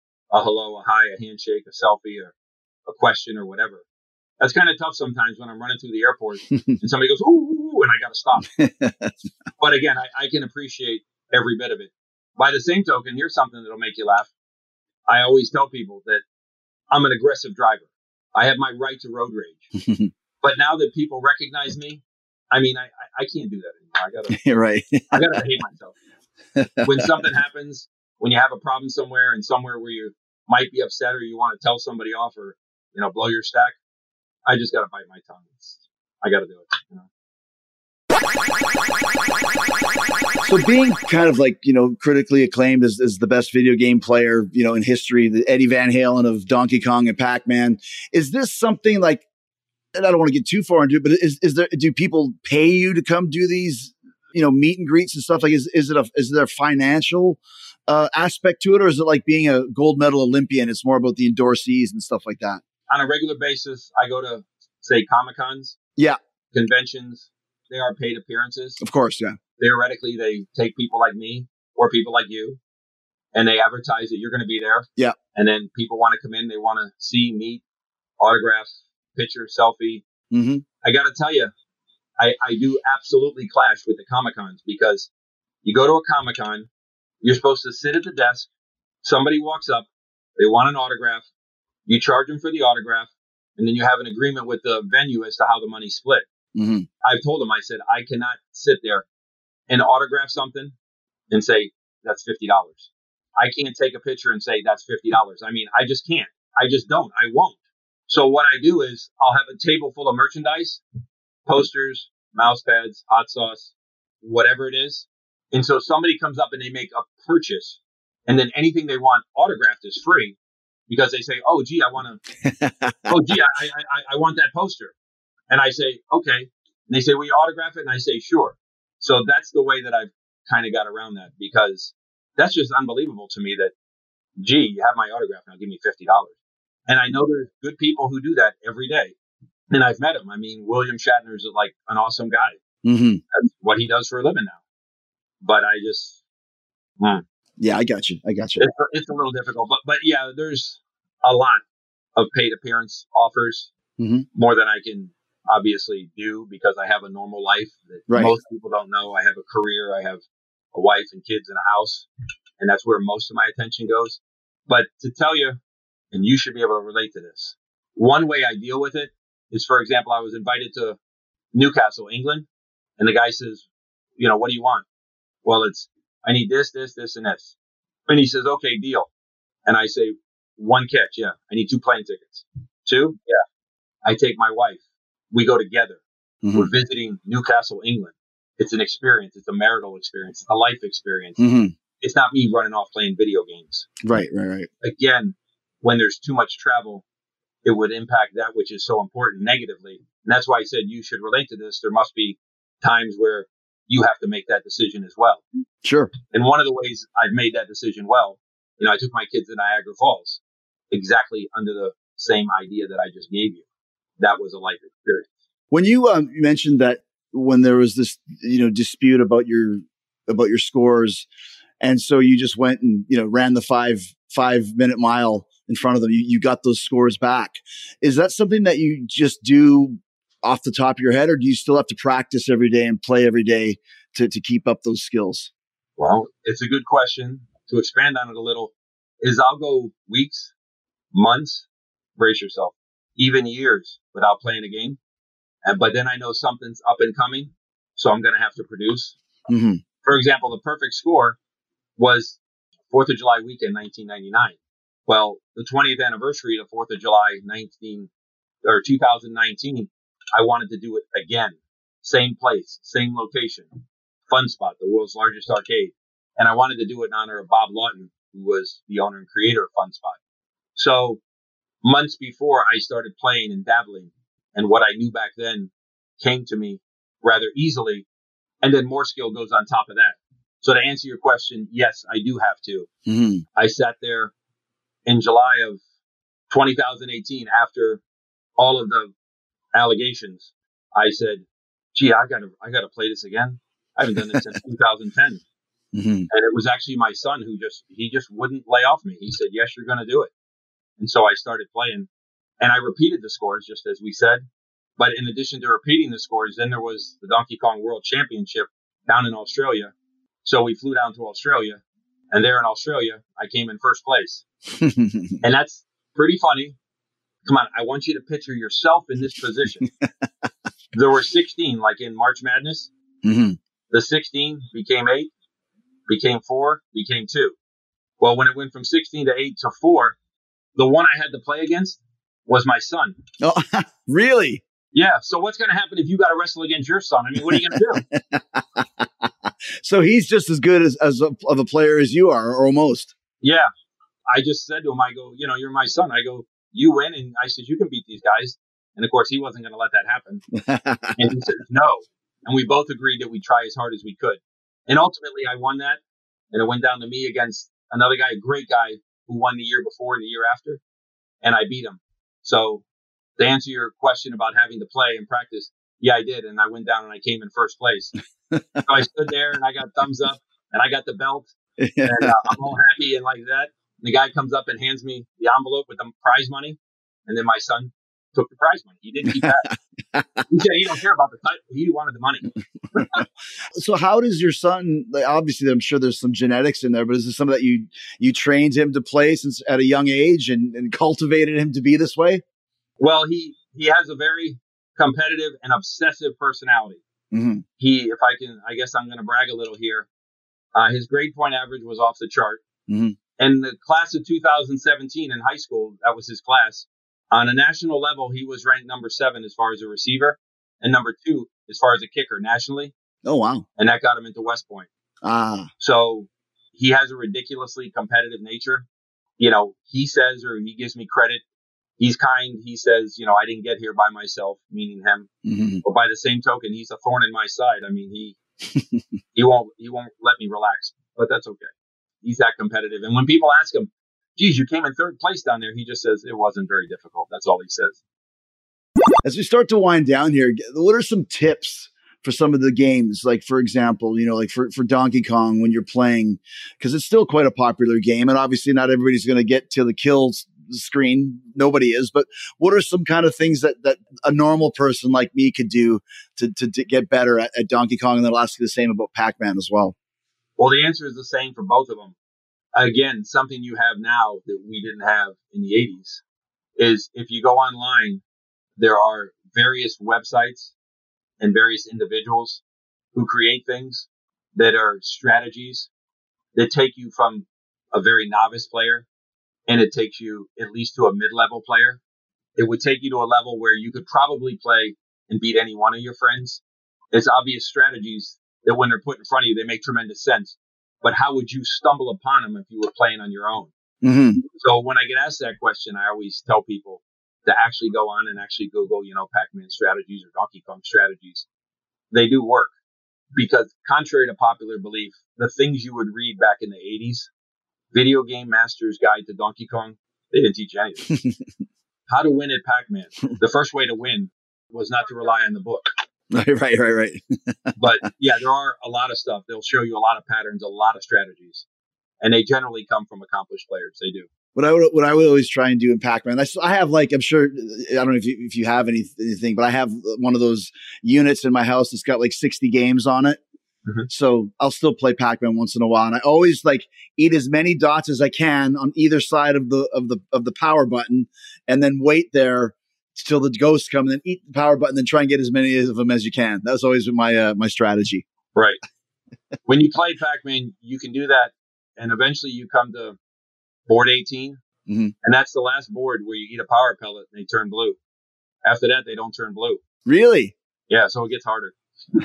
a hello, a hi, a handshake, a selfie, or a question or whatever. That's kind of tough sometimes when I'm running through the airport and somebody goes, ooh, and I got to stop. But again, I, I can appreciate every bit of it. By the same token, here's something that'll make you laugh. I always tell people that I'm an aggressive driver. I have my right to road rage. But now that people recognize me, I mean, I, I, I can't do that anymore. I gotta, right. I gotta behave myself. When something happens, when you have a problem somewhere and somewhere where you might be upset or you want to tell somebody off or, you know, blow your stack, I just gotta bite my tongue. It's, I gotta do it, you know. So being kind of like, you know, critically acclaimed as, as the best video game player, you know, in history, the Eddie Van Halen of Donkey Kong and Pac-Man, is this something like, and I don't want to get too far into it, but is, is there, do people pay you to come do these, you know, meet and greets and stuff? Like, is, is it a, is there a financial uh, aspect to it? Or is it like being a gold medal Olympian? It's more about the endorsees and stuff like that. On a regular basis, I go to, say, Comic-Cons. Yeah. Conventions. They are paid appearances. Of course, yeah. Theoretically, they take people like me or people like you, and they advertise that you're going to be there. Yeah. And then people want to come in. They want to see, meet, autograph, picture, selfie. Mm-hmm. I got to tell you, I, I do absolutely clash with the Comic-Cons because you go to a Comic-Con, you're supposed to sit at the desk. Somebody walks up. They want an autograph. You charge them for the autograph. And then you have an agreement with the venue as to how the money's split. Mm-hmm. I've told them, I said, I cannot sit there and autograph something and say, that's fifty dollars. I can't take a picture and say, that's fifty dollars. I mean, I just can't. I just don't. I won't. So what I do is I'll have a table full of merchandise, posters, mouse pads, hot sauce, whatever it is. And so somebody comes up and they make a purchase, and then anything they want autographed is free because they say, oh, gee, I want to, oh, gee, I, I, I want that poster. And I say, okay. And they say, will you autograph it? And I say, sure. So that's the way that I've kind of got around that because that's just unbelievable to me that, gee, you have my autograph now, give me fifty dollars. And I know there's good people who do that every day. And I've met him. I mean, William Shatner's like an awesome guy. Mm-hmm. That's what he does for a living now. But I just, hmm. yeah, I got you. I got you. It's, it's a little difficult, but, but yeah, there's a lot of paid appearance offers, mm-hmm. more than I can obviously do because I have a normal life that right. most people don't know. I have a career. I have a wife and kids and a house, and that's where most of my attention goes. But to tell you, and you should be able to relate to this, one way I deal with it is, for example, I was invited to Newcastle, England, and the guy says, you know, what do you want? Well, it's, I need this, this, this, and this. And he says, okay, deal. And I say, one catch. Yeah. I need two plane tickets. Two? Yeah. I take my wife. We go together. Mm-hmm. We're visiting Newcastle, England. It's an experience. It's a marital experience. It's a life experience. Mm-hmm. It's not me running off playing video games. Right, right, right. Again, when there's too much travel, it would impact that which is so important negatively. And that's why I said you should relate to this. There must be times where you have to make that decision as well. Sure. And one of the ways I've made that decision well, you know, I took my kids to Niagara Falls exactly under the same idea that I just gave you. That was a life experience. When you um, mentioned that when there was this, you know, dispute about your about your scores, and so you just went and, you know, ran the five five minute mile in front of them, you, you got those scores back. Is that something that you just do off the top of your head, or do you still have to practice every day and play every day to, to keep up those skills? Well, it's a good question. To expand on it a little, is I'll go weeks, months, brace yourself, even years without playing a game. And, but then I know something's up and coming, so I'm going to have to produce. Mm-hmm. For example, the perfect score was fourth of July weekend, nineteen ninety-nine. Well, the twentieth anniversary of fourth of July, nineteen or two thousand nineteen, I wanted to do it again. Same place, same location, Fun Spot, the world's largest arcade. And I wanted to do it in honor of Bob Lawton, who was the owner and creator of Fun Spot. So months before I started playing and dabbling, and what I knew back then came to me rather easily. And then more skill goes on top of that. So to answer your question, yes, I do have to. Mm-hmm. I sat there in July of twenty eighteen after all of the allegations. I said, gee, I gotta, I gotta play this again. I haven't done this since two thousand ten. Mm-hmm. And it was actually my son who just, he just wouldn't lay off me. He said, yes, you're going to do it. And so I started playing, and I repeated the scores just as we said. But in addition to repeating the scores, then there was the Donkey Kong World Championship down in Australia. So we flew down to Australia, and there in Australia, I came in first place. And that's pretty funny. Come on, I want you to picture yourself in this position. There were sixteen, like in March Madness. Mm-hmm. The sixteen became eight, became four, became two. Well, when it went from sixteen to eight to four, the one I had to play against was my son. Oh, really? Yeah. So what's going to happen if you got to wrestle against your son? I mean, what are you going to do? So he's just as good as, as a, of a player as you are, or almost. Yeah. I just said to him, I go, you know, you're my son. I go, you win. And I said, you can beat these guys. And of course, he wasn't going to let that happen. And he said, no. And we both agreed that we'd try as hard as we could. And ultimately, I won that. And it went down to me against another guy, a great guy who won the year before and the year after. And I beat him. So to answer your question about having to play and practice, yeah, I did. And I went down and I came in first place. So I stood there and I got thumbs up and I got the belt. And uh, I'm all happy and like that. And the guy comes up and hands me the envelope with the prize money. And then my son took the prize money. He didn't keep that. He said he don't care about the title. He wanted the money. So how does your son, like, obviously I'm sure there's some genetics in there, but is this something that you, you trained him to play since at a young age and, and cultivated him to be this way? Well, he, he has a very competitive and obsessive personality. Mm-hmm. He, if I can, I guess I'm going to brag a little here. Uh, his grade point average was off the chart. Mm-hmm. And the class of two thousand seventeen in high school, that was his class. On a national level, he was ranked number seven as far as a receiver and number two as far as a kicker nationally. Oh, wow. And that got him into West Point. Ah. So he has a ridiculously competitive nature. You know, he says, or he gives me credit. He's kind. He says, you know, I didn't get here by myself, meaning him. Mm-hmm. But by the same token, he's a thorn in my side. I mean, he he won't he won't let me relax, but that's okay. He's that competitive. And when people ask him, geez, you came in third place down there, he just says it wasn't very difficult. That's all he says. As we start to wind down here, what are some tips for some of the games? Like, for example, you know, like for, for Donkey Kong when you're playing, because it's still quite a popular game. And obviously not everybody's going to get to the kills screen. Nobody is. But what are some kind of things that, that a normal person like me could do to, to, to get better at, at Donkey Kong? And then I'll ask you the same about Pac-Man as well. Well, the answer is the same for both of them. Again, something you have now that we didn't have in the eighties is if you go online, there are various websites and various individuals who create things that are strategies that take you from a very novice player and it takes you at least to a mid-level player. It would take you to a level where you could probably play and beat any one of your friends. It's obvious strategies that when they're put in front of you, they make tremendous sense. But how would you stumble upon them if you were playing on your own? Mm-hmm. So when I get asked that question, I always tell people to actually go on and actually Google, you know, Pac-Man strategies or Donkey Kong strategies. They do work because contrary to popular belief, the things you would read back in the eighties, Video Game Master's Guide to Donkey Kong, they didn't teach anything. How to win at Pac-Man. The first way to win was not to rely on the book. Right, right, right, right. But yeah, there are a lot of stuff. They'll show you a lot of patterns, a lot of strategies, and they generally come from accomplished players. They do. What I would, what I would always try and do in Pac-Man, I, I have like, I'm sure, I don't know if you, if you have any, anything, but I have one of those units in my house that's got like sixty games on it. Mm-hmm. So I'll still play Pac-Man once in a while. And I always like eat as many dots as I can on either side of the, of the, of the power button and then wait there till the ghosts come and then eat the power button, then try and get as many of them as you can. That was always my, uh, my strategy. Right. When you play Pac-Man, you can do that. And eventually you come to board eighteen. Mm-hmm. And that's the last board where you eat a power pellet and they turn blue. After that, they don't turn blue. Really? Yeah. So it gets harder.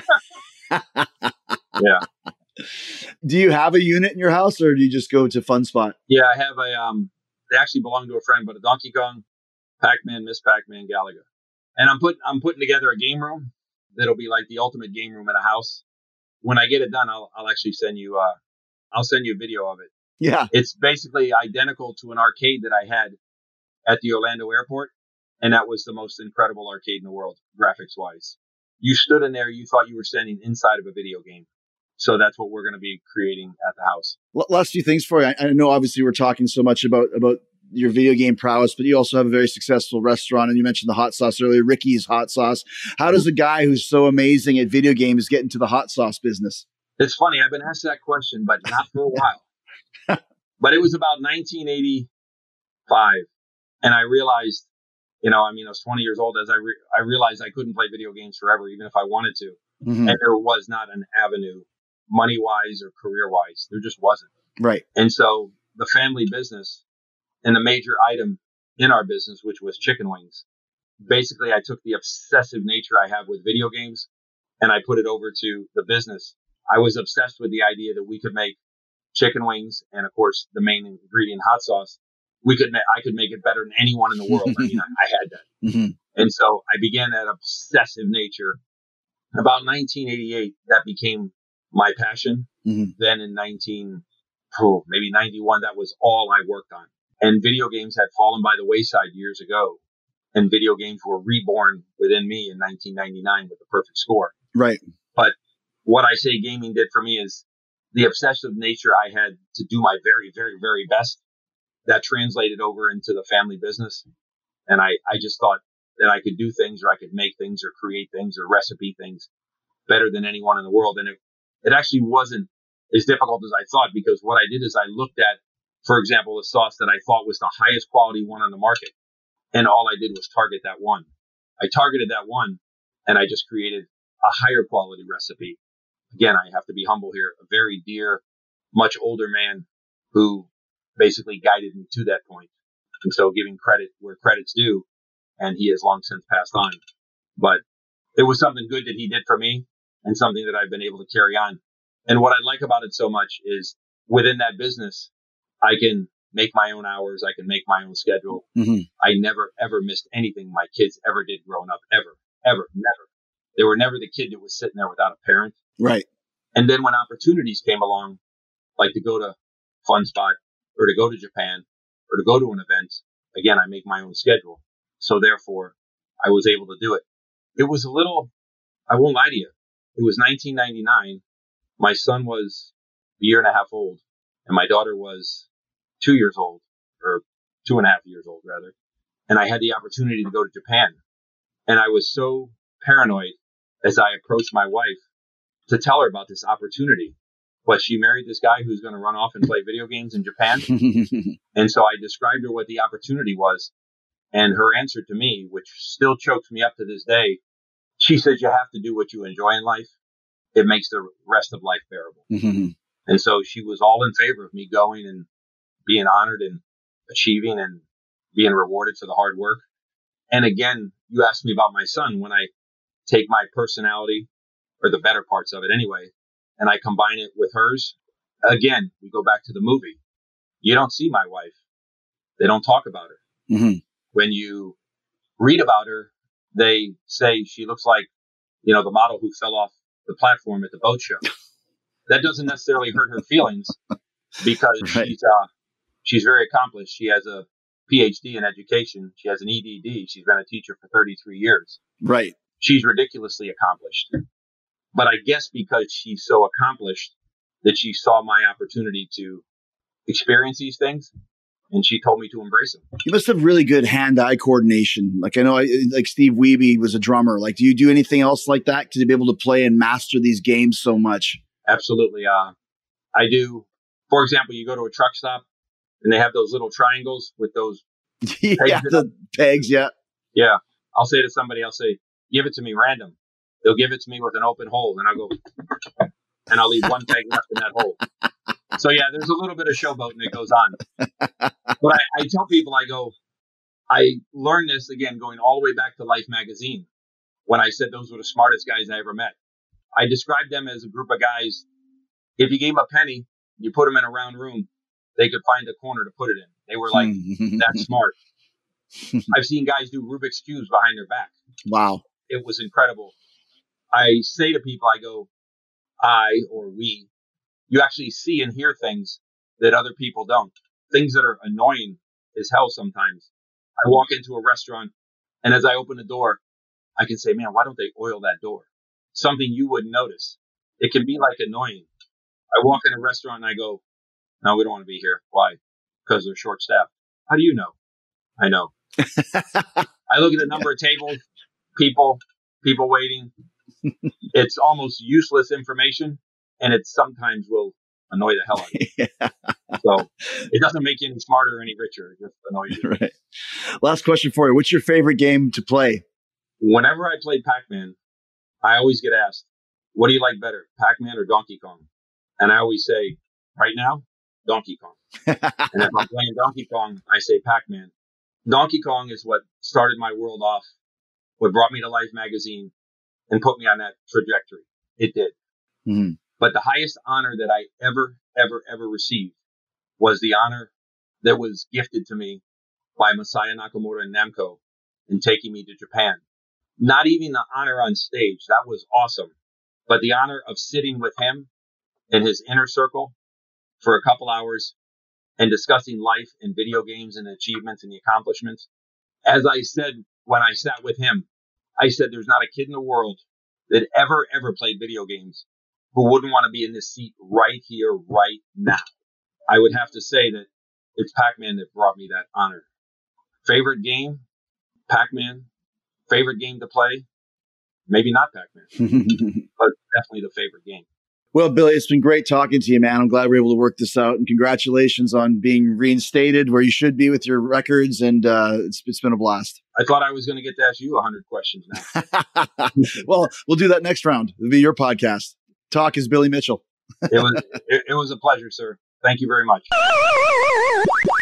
Yeah. Do you have a unit in your house or do you just go to Fun Spot? Yeah, I have a, um, they actually belong to a friend, but a Donkey Kong, Pac-Man, Miss Pac-Man, Galaga. And I'm putting, I'm putting together a game room that'll be like the ultimate game room in a house. When I get it done, I'll, I'll actually send you, uh, I'll send you a video of it. Yeah. It's basically identical to an arcade that I had at the Orlando airport. And that was the most incredible arcade in the world, graphics wise. You stood in there, you thought you were standing inside of a video game. So that's what we're going to be creating at the house. Last few things for you. I, I know obviously we're talking so much about, about your video game prowess, but you also have a very successful restaurant. And you mentioned the hot sauce earlier, Ricky's Hot Sauce. How does a guy who's so amazing at video games get into the hot sauce business? It's funny. I've been asked that question, but not for a while. But it was about nineteen eighty, five. And I realized, you know, I mean, I was twenty years old as I, re- I realized I couldn't play video games forever, even if I wanted to. Mm-hmm. And there was not an avenue money wise or career wise. There just wasn't. Right. And so the family business and the major item in our business, which was chicken wings, basically I took the obsessive nature I have with video games and I put it over to the business. I was obsessed with the idea that we could make chicken wings and, of course, the main ingredient, hot sauce. We could, ma- I could make it better than anyone in the world. I mean, I, I had that. Mm-hmm. And so I began that obsessive nature. About nineteen eighty-eight, that became my passion. Mm-hmm. Then in nineteen, oh, maybe ninety-one, that was all I worked on. And video games had fallen by the wayside years ago. And video games were reborn within me in nineteen ninety-nine with the perfect score. Right. But what I say gaming did for me is the obsessive nature I had to do my very, very, very best. That translated over into the family business. And I, I just thought that I could do things or I could make things or create things or recipe things better than anyone in the world. And it, it actually wasn't as difficult as I thought, because what I did is I looked at, for example, a sauce that I thought was the highest quality one on the market. And all I did was target that one. I targeted that one and I just created a higher quality recipe. Again, I have to be humble here. A very dear, much older man who basically guided me to that point. And so giving credit where credit's due, and he has long since passed on. But it was something good that he did for me and something that I've been able to carry on. And what I like about it so much is within that business, I can make my own hours. I can make my own schedule. Mm-hmm. I never, ever missed anything my kids ever did growing up. Ever, ever, never. They were never the kid that was sitting there without a parent. Right. And then when opportunities came along, like to go to Fun Spot or to go to Japan or to go to an event, again, I make my own schedule. So therefore, I was able to do it. It was a little, I won't lie to you. It was nineteen ninety-nine. My son was a year and a half old and my daughter was two years old or two and a half years old rather. And I had the opportunity to go to Japan. And I was so paranoid as I approached my wife to tell her about this opportunity. But she married this guy who's going to run off and play video games in Japan. And so I described her what the opportunity was. And her answer to me, which still chokes me up to this day, she says, you have to do what you enjoy in life. It makes the rest of life bearable. Mm-hmm. And so she was all in favor of me going and being honored and achieving and being rewarded for the hard work. And again, you asked me about my son. When I take my personality, or the better parts of it anyway, and I combine it with hers, again, we go back to the movie. You don't see my wife. They don't talk about her. Mm-hmm. When you read about her, they say she looks like, you know, the model who fell off the platform at the boat show. That doesn't necessarily hurt her feelings because right. she's uh, she's very accomplished. She has a P H D in education. She has an E D D. She's been a teacher for thirty-three years. Right. She's ridiculously accomplished. But I guess because she's so accomplished that she saw my opportunity to experience these things, and she told me to embrace them. You must have really good hand-eye coordination. Like I know, I, like Steve Wiebe was a drummer. Like, do you do anything else like that to be able to play and master these games so much? Absolutely. Uh, I do. For example, you go to a truck stop and they have those little triangles with those yeah, pegs. The pegs, yeah. Yeah. I'll say to somebody, I'll say, give it to me random. They'll give it to me with an open hole, and I'll go, and I'll leave one peg left in that hole. So yeah, there's a little bit of showboating that goes on. But I, I tell people, I go, I learned this again, going all the way back to Life magazine, when I said those were the smartest guys I ever met. I described them as a group of guys. If you gave them a penny, you put them in a round room, they could find a corner to put it in. They were like that smart. I've seen guys do Rubik's Cubes behind their back. Wow. It was incredible. I say to people, I go, I or we, you actually see and hear things that other people don't. Things that are annoying as hell sometimes. I walk into a restaurant, and as I open the door, I can say, man, why don't they oil that door? Something you wouldn't notice. It can be like annoying. I walk in a restaurant and I go, no, we don't want to be here. Why? Because they're short staffed. How do you know? I know. I look at the number of tables, people, people waiting. It's almost useless information, and it sometimes will annoy the hell out of you. Yeah. So it doesn't make you any smarter or any richer. It just annoys you. Right. Last question for you. What's your favorite game to play? Whenever I play Pac-Man, I always get asked, what do you like better, Pac-Man or Donkey Kong? And I always say, right now, Donkey Kong. And if I'm playing Donkey Kong, I say Pac-Man. Donkey Kong is what started my world off, what brought me to Life magazine and put me on that trajectory. It did. Mm-hmm. But the highest honor that I ever, ever, ever received was the honor that was gifted to me by Masaya Nakamura and Namco in taking me to Japan. Not even the honor on stage. That was awesome. But the honor of sitting with him in his inner circle for a couple hours and discussing life and video games and the achievements and the accomplishments. As I said, when I sat with him, I said, there's not a kid in the world that ever, ever played video games who wouldn't want to be in this seat right here, right now. I would have to say that it's Pac-Man that brought me that honor. Favorite game? Pac-Man. Favorite game to play? Maybe not Pac-Man, but definitely the favorite game. Well, Billy, it's been great talking to you, man. I'm glad we are able to work this out, and congratulations on being reinstated where you should be with your records. And uh, it's, it's been a blast. I thought I was going to get to ask you a hundred questions now. Well, we'll do that next round. It'll be your podcast. Talk is Billy Mitchell. it was it, it was a pleasure, sir. Thank you very much.